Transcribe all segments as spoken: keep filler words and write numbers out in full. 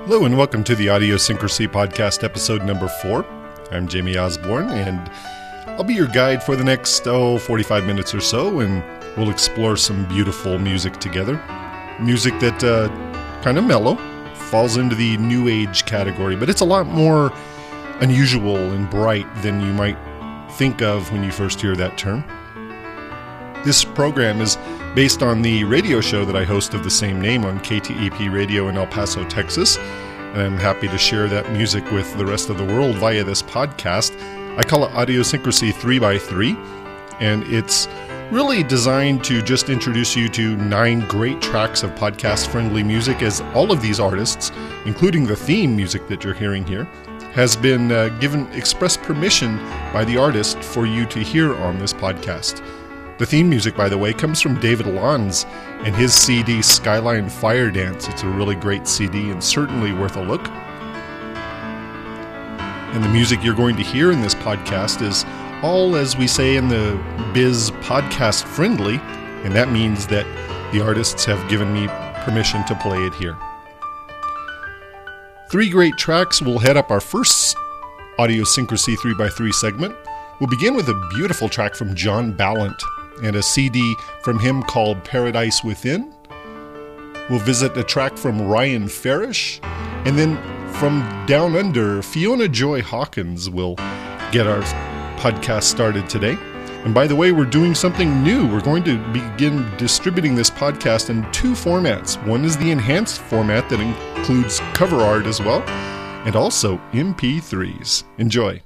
Hello and welcome to the Audiosyncrasy Podcast, episode number four. I'm Jamie Osborne, and I'll be your guide for the next, oh, forty-five minutes or so, and we'll explore some beautiful music together. Music that uh, kind of mellow, falls into the new age category, but it's a lot more unusual and bright than you might think of when you first hear that term. This program is based on the radio show that I host of the same name on K T E P Radio in El Paso, Texas, and I'm happy to share that music with the rest of the world via this podcast. I call it Audiosyncrasy three by three, and it's really designed to just introduce you to nine great tracks of podcast-friendly music, as all of these artists, including the theme music that you're hearing here, has been uh, given express permission by the artist for you to hear on this podcast. The theme music, by the way, comes from David Lanz and his C D Skyline Fire Dance. It's a really great C D and certainly worth a look. And the music you're going to hear in this podcast is all, as we say in the biz, podcast friendly, and that means that the artists have given me permission to play it here. Three great tracks will head up our first Audiosyncrasy three by three segment. We'll begin with a beautiful track from John Ballant and a C D from him called Paradise Within. We'll visit a track from Ryan Farish, and then from Down Under, Fiona Joy Hawkins will get our podcast started today. And by the way, we're doing something new. We're going to begin distributing this podcast in two formats. One is the enhanced format that includes cover art as well, and also M P threes. Enjoy.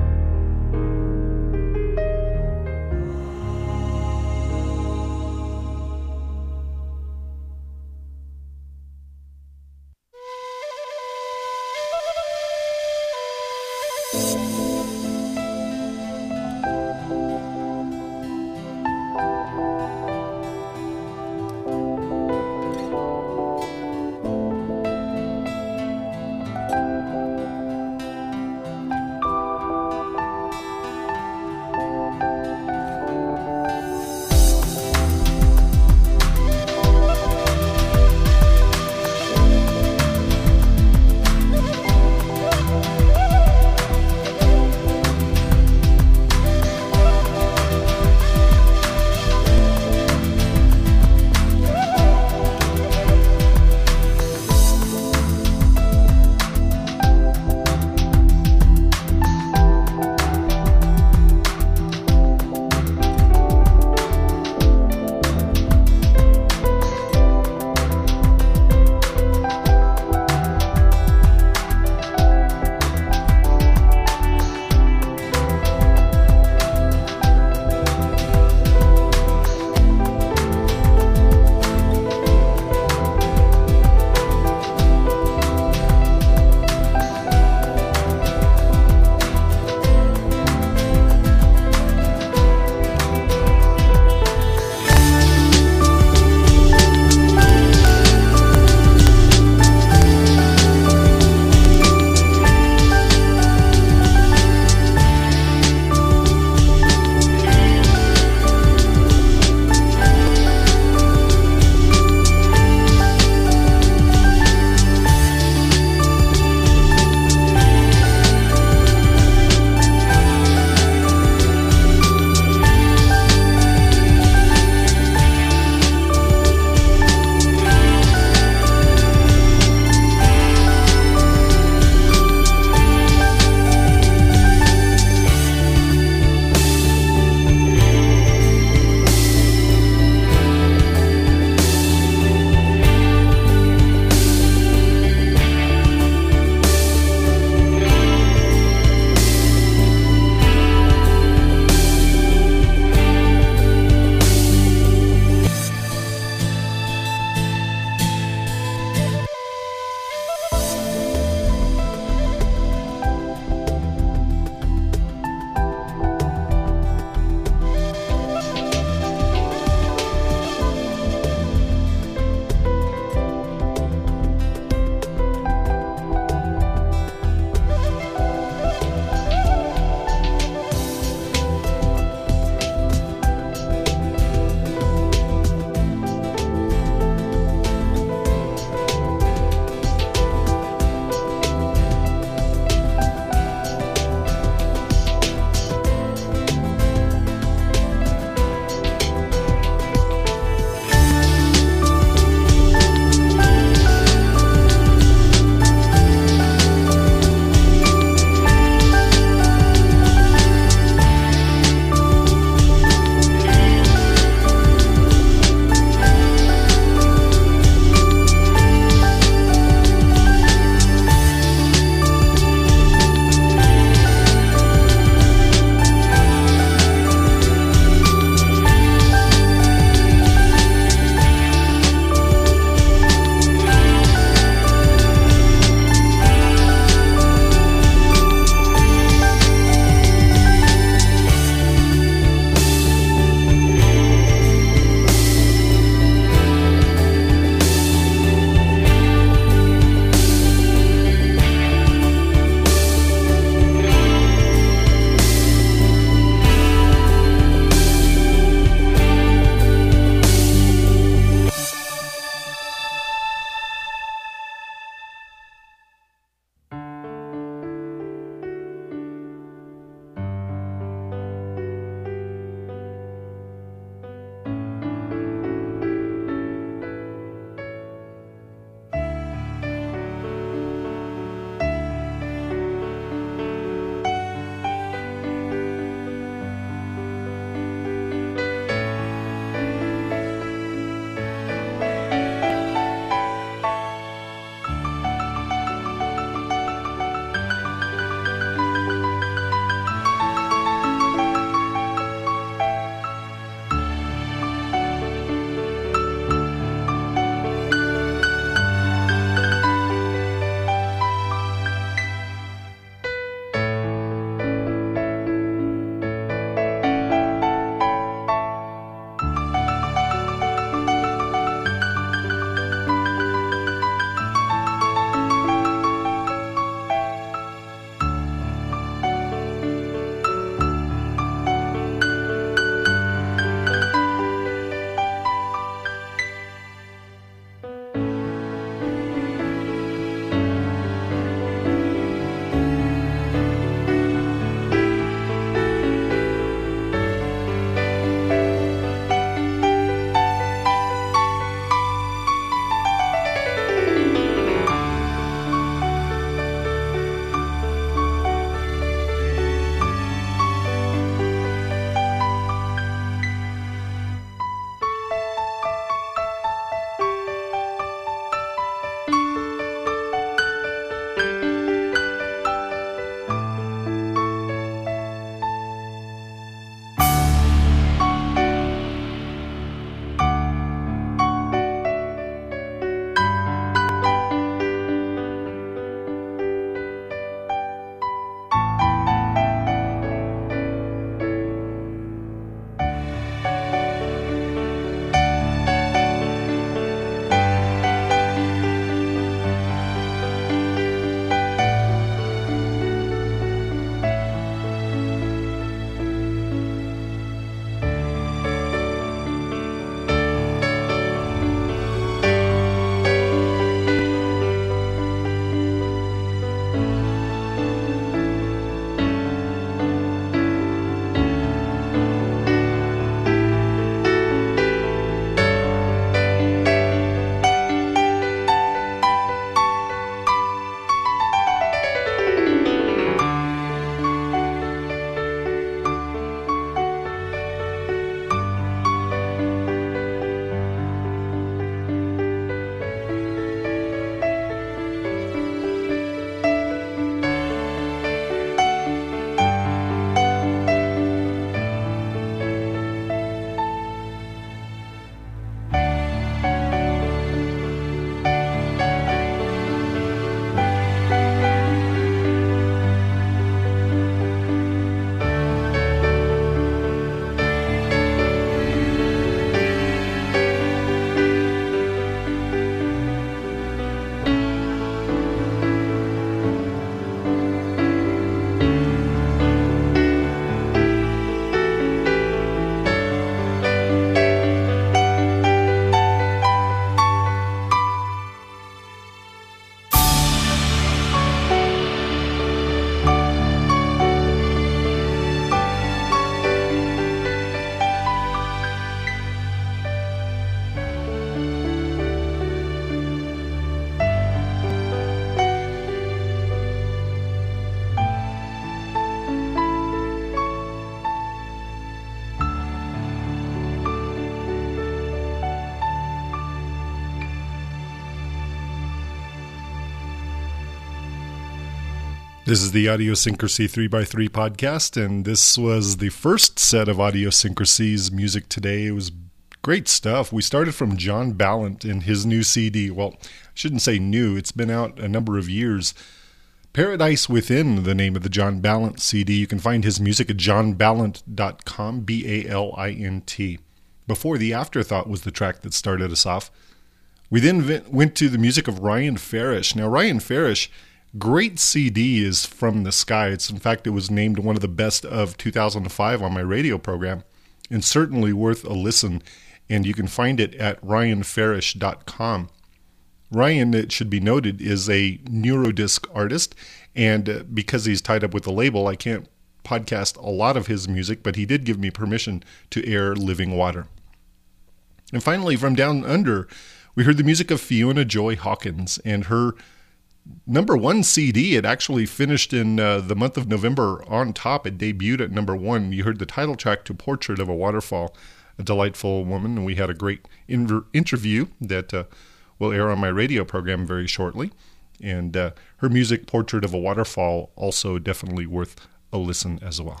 This is the Audiosyncrasy three by three podcast, and this was the first set of Audiosyncrasy's music today. It was great stuff. We started from John Ballant and his new C D. Well, I shouldn't say new. It's been out a number of years. Paradise Within, the name of the John Ballant C D. You can find his music at john ballant dot com, B A L I N T. Before the Afterthought was the track that started us off. We then went to the music of Ryan Farish. Now, Ryan Farish, great C D is From the Sky. It's, in fact, it was named one of the best of two thousand five on my radio program, and certainly worth a listen. And you can find it at ryan farish dot com. Ryan, it should be noted, is a Neurodisc artist, and uh, because he's tied up with the label, I can't podcast a lot of his music, but he did give me permission to air Living Water. And finally, from Down Under, we heard the music of Fiona Joy Hawkins, and her number one C D. It actually finished in uh, the month of November on top. It debuted at number one. You heard the title track to Portrait of a Waterfall, a delightful woman, and we had a great inter- interview that uh, will air on my radio program very shortly. And uh, her music, Portrait of a Waterfall, also definitely worth a listen as well.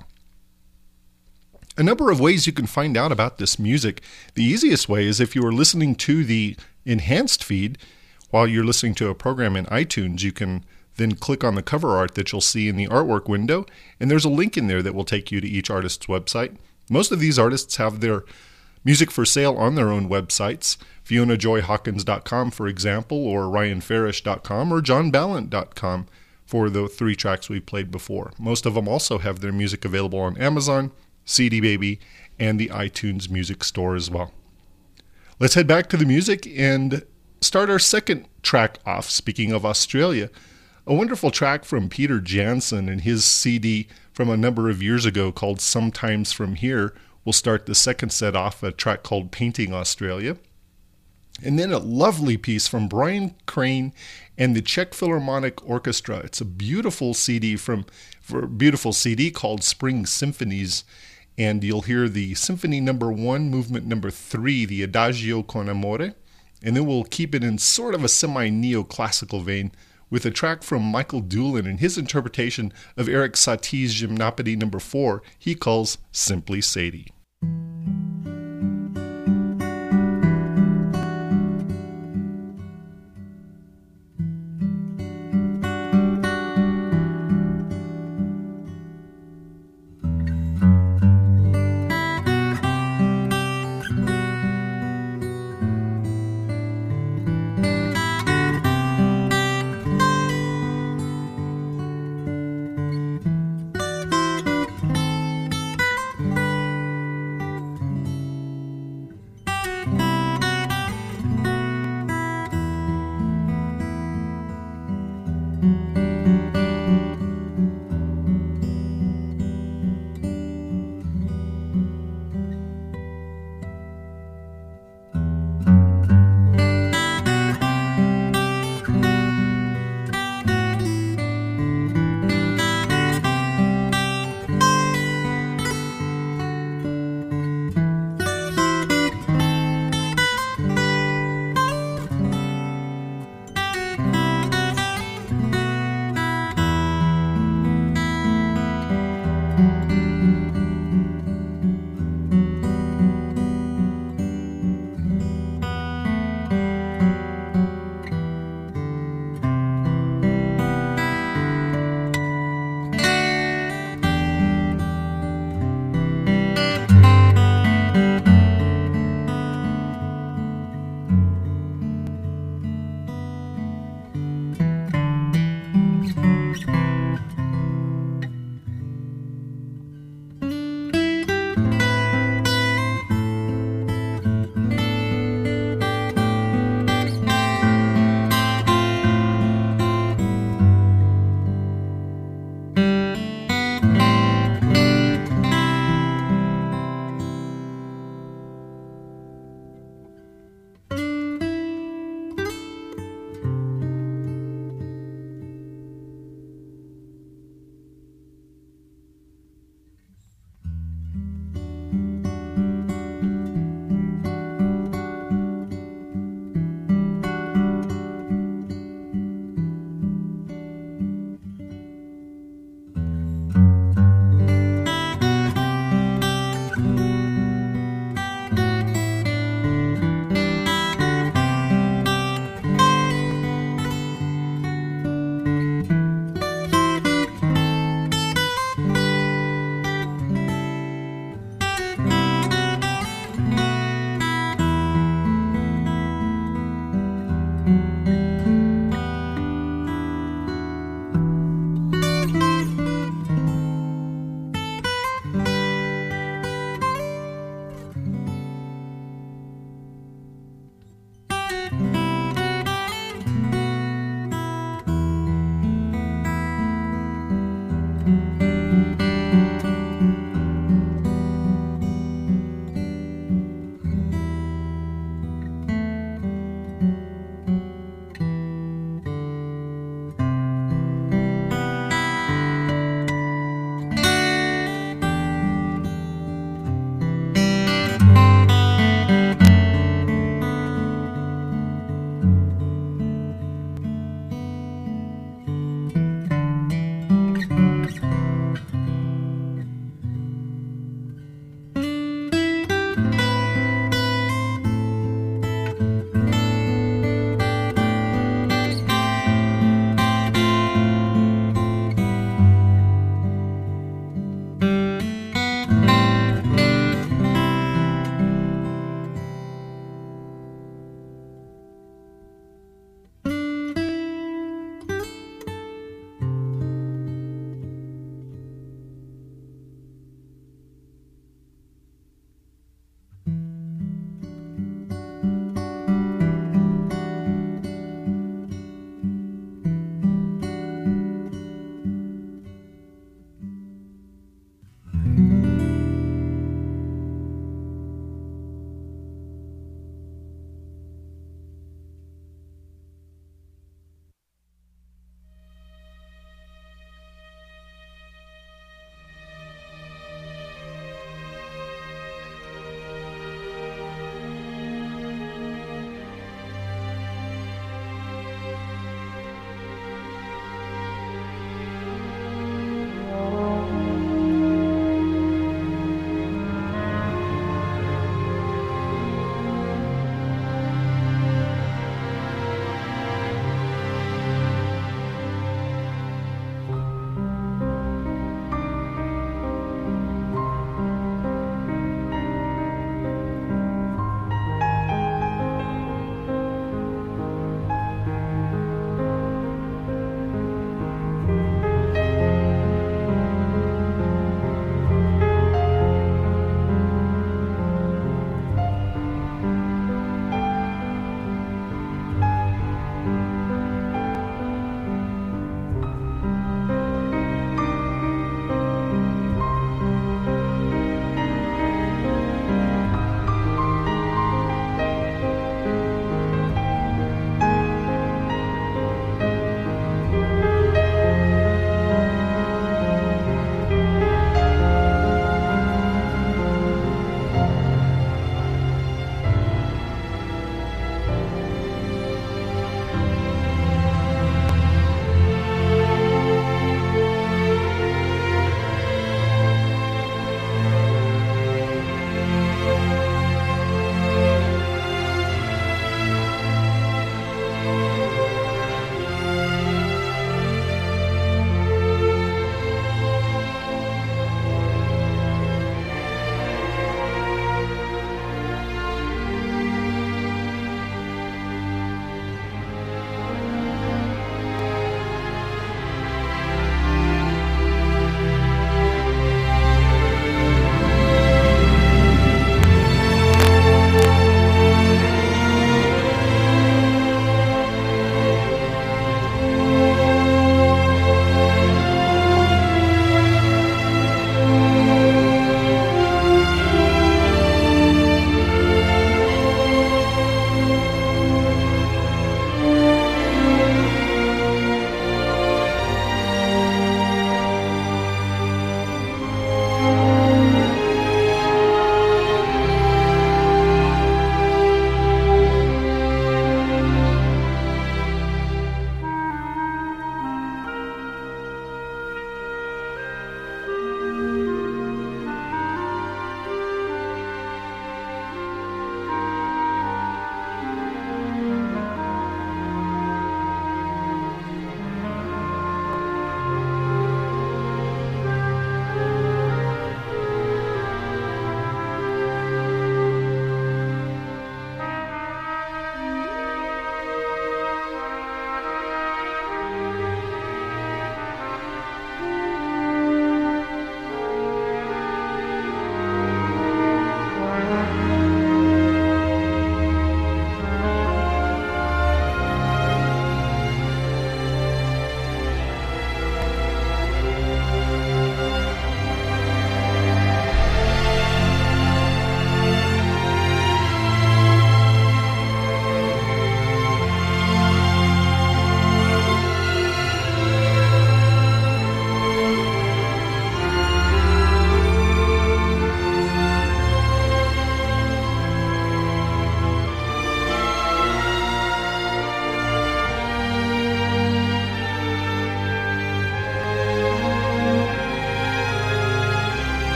A number of ways you can find out about this music. The easiest way is if you are listening to the enhanced feed while you're listening to a program in iTunes, you can then click on the cover art that you'll see in the artwork window, and there's a link in there that will take you to each artist's website. Most of these artists have their music for sale on their own websites, fiona joy hawkins dot com, for example, or ryan farish dot com, or john ballant dot com for the three tracks we played before. Most of them also have their music available on Amazon, C D Baby, and the iTunes Music Store as well. Let's head back to the music and start our second track off. Speaking of Australia, a wonderful track from Peter Jansen and his C D from a number of years ago called Sometimes From Here. We'll start the second set off, a track called Painting Australia. And then a lovely piece from Brian Crane and the Czech Philharmonic Orchestra. It's a beautiful C D from for a beautiful C D called Spring Symphonies. And you'll hear the Symphony Number One, Movement Number Three, the Adagio con Amore. And then we'll keep it in sort of a semi-neoclassical vein with a track from Michael Doolin and his interpretation of Eric Satie's Gymnopédie Number Four he calls Simply Sadie.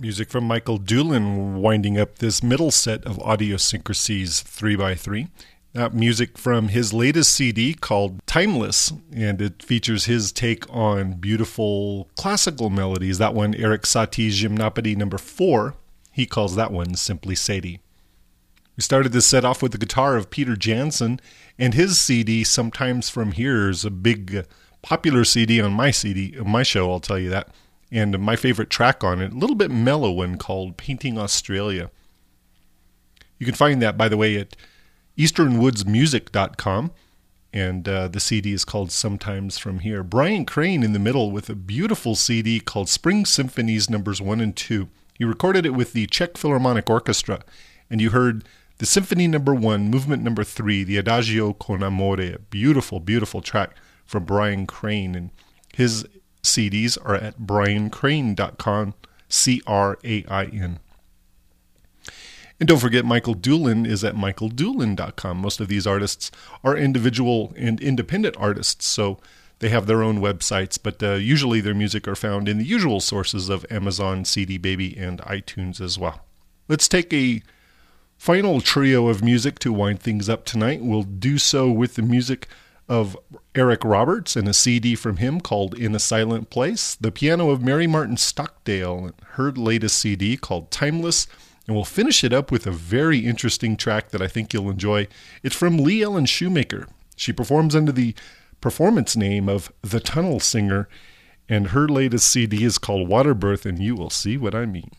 Music from Michael Doolin winding up this middle set of Audiosyncrasies three by three. That music from his latest C D called Timeless, and it features his take on beautiful classical melodies. That one, Eric Satie's Gymnopédie number four, he calls that one simply Sadie. We started this set off with the guitar of Peter Jansen, and his C D, Sometimes From Here, is a big uh, popular C D on my C D, my show, I'll tell you that. And my favorite track on it, a little bit mellow one called Painting Australia. You can find that, by the way, at eastern woods music dot com, and uh, the C D is called Sometimes From Here. Brian Crane in the middle with a beautiful C D called Spring Symphonies numbers one and two. He recorded it with the Czech Philharmonic Orchestra, and you heard the Symphony number one, Movement number three, the Adagio con Amore, a beautiful, beautiful track from Brian Crane, and his C Ds are at brian crane dot com, C R A I N. And don't forget, Michael Doolin is at michael doolin dot com. Most of these artists are individual and independent artists, so they have their own websites, but uh, usually their music are found in the usual sources of Amazon, C D Baby, and iTunes as well. Let's take a final trio of music to wind things up tonight. We'll do so with the music of Eric Roberts and a C D from him called In a Silent Place, the piano of Mary Martin Stockdale, and her latest C D called Timeless. And we'll finish it up with a very interesting track that I think you'll enjoy. It's from Lee Ellen Shoemaker. She performs under the performance name of The Tunnel Singer, and her latest C D is called Waterbirth, and you will see what I mean.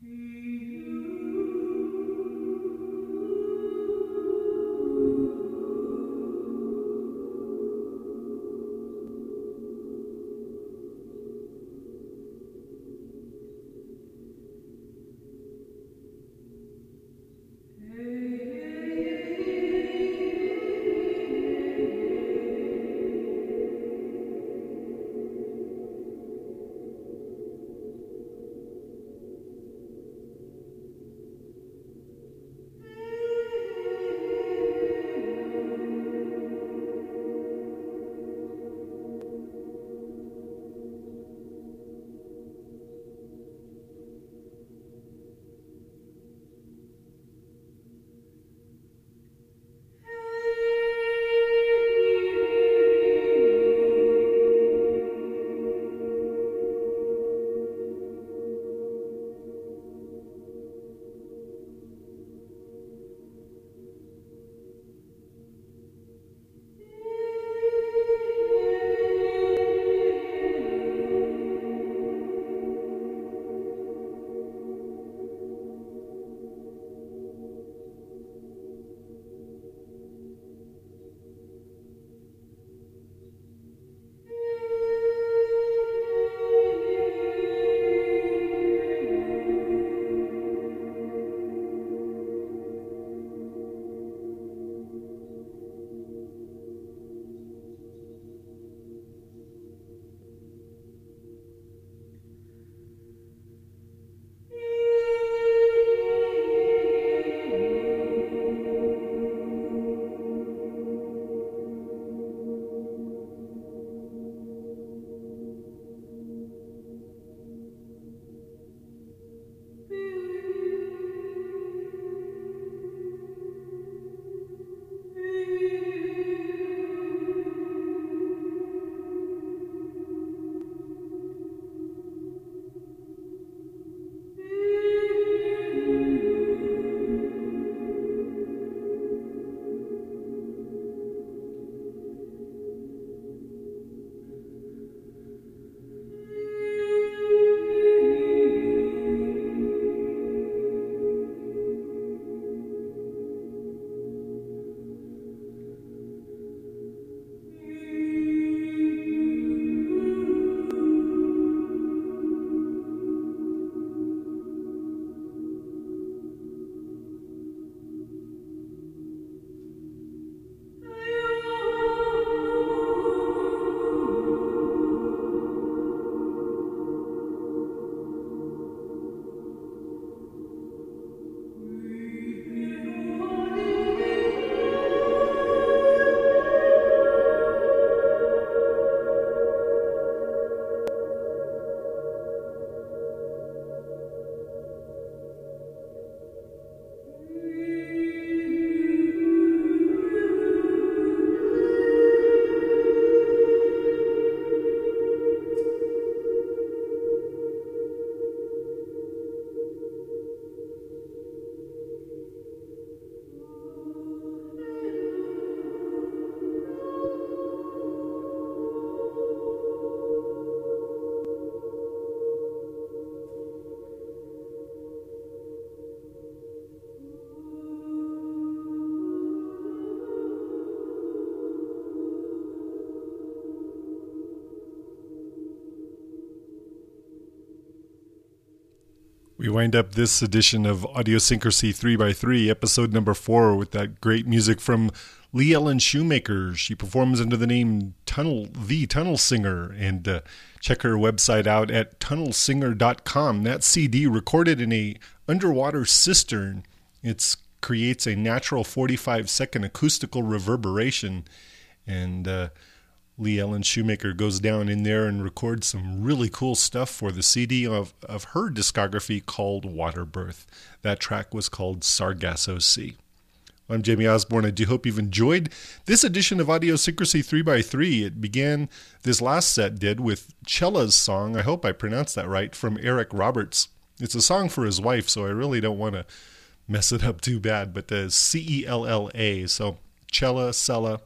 We wind up this edition of Audiosyncrasy three by three, episode number four, with that great music from Lee Ellen Shoemaker. She performs under the name Tunnel, The Tunnel Singer, and uh, check her website out at tunnel singer dot com. That C D, recorded in a underwater cistern, it creates a natural forty-five second acoustical reverberation, and uh, Lee Ellen Shoemaker goes down in there and records some really cool stuff for the C D of, of her discography called Waterbirth. That track was called Sargasso Sea. I'm Jamie Osborne. I do hope you've enjoyed this edition of Audiosyncrasy three by three. It began, this last set did, with Cella's song, I hope I pronounced that right, from Eric Roberts. It's a song for his wife, so I really don't want to mess it up too bad, but the C E L L A, so Cella, Cella.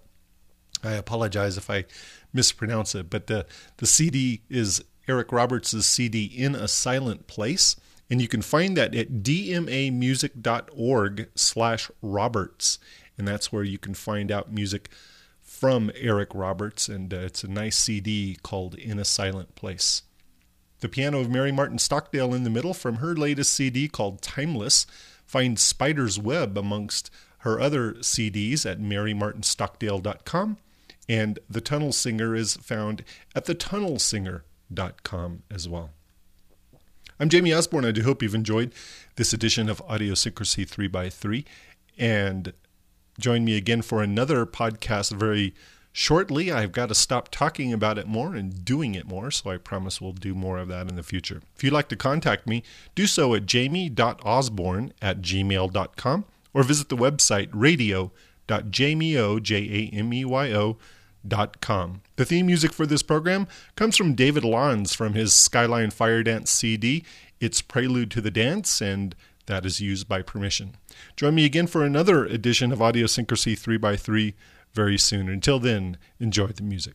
I apologize if I mispronounce it, but the, the C D is Eric Roberts' C D, In a Silent Place. And you can find that at dmamusic.org slash Roberts. And that's where you can find out music from Eric Roberts. And uh, it's a nice C D called In a Silent Place. The piano of Mary Martin Stockdale in the middle from her latest C D called Timeless. Find Spider's Web amongst her other C Ds at mary martin stockdale dot com. And The Tunnel Singer is found at the tunnel singer dot com as well. I'm Jamie Osborne. I do hope you've enjoyed this edition of Audiosyncrasy three by three. And join me again for another podcast very shortly. I've got to stop talking about it more and doing it more, so I promise we'll do more of that in the future. If you'd like to contact me, do so at jamie dot osborne at gmail dot com or visit the website radio dot jameo, J A M E Y O, dot com. The theme music for this program comes from David Lons from his Skyline Fire Dance C D. It's Prelude to the Dance, and that is used by permission. Join me again for another edition of Audiosyncrasy three by three very soon. Until then, enjoy the music.